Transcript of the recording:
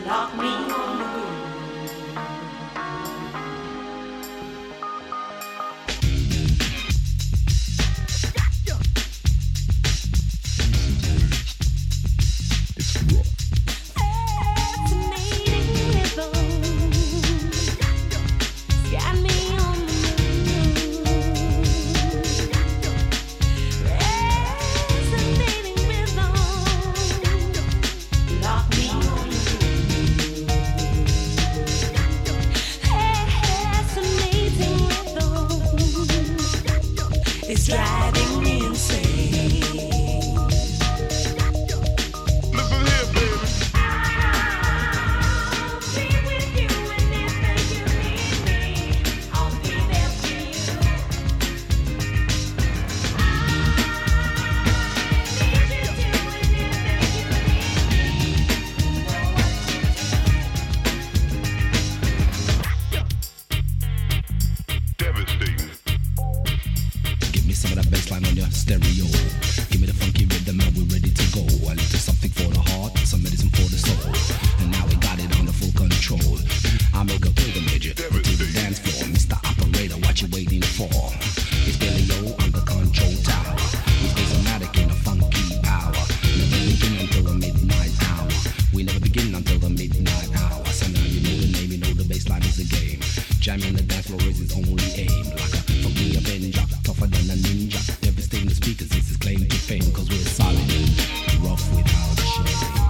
lock me on the groove. It's driving me insane. Listen here, baby. I'll be with you whenever you need me. I'll be there for you. I need you to whenever you need me. Know what Devastating. Give me some of that bass line on your stereo. Give me the funky rhythm and we're ready to go. A little something for the heart, some medicine for the soul. And now we got it under full control. I make a pilgrimage to the dance floor. Mr. Operator, what you waiting for? It's Billy O on the control tower. It's charismatic in a funky power. Never begin until the midnight hour. We never begin until the midnight hour. So now you know the name, you know the bass line is a game. Jamming the dance floor is his only aim. Like a funky avenger, tougher than a ninja. Devastating the speakers, this is claim to fame. Cause we're solid, rough without shame.